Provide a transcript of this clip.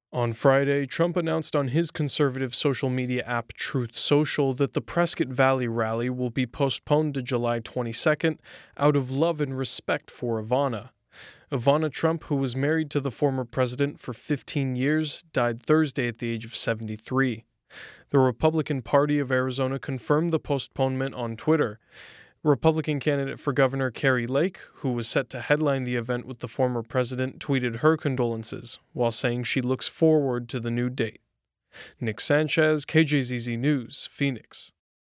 On Friday, Trump announced on his conservative social media app Truth Social that the Prescott Valley rally will be postponed to July 22nd out of love and respect for Ivana. Ivana Trump, who was married to the former president for 15 years, died Thursday at the age of 73. The Republican Party of Arizona confirmed the postponement on Twitter. Republican candidate for governor Kari Lake, who was set to headline the event with the former president, tweeted her condolences, while saying she looks forward to the new date. Nick Sanchez, KJZZ News, Phoenix.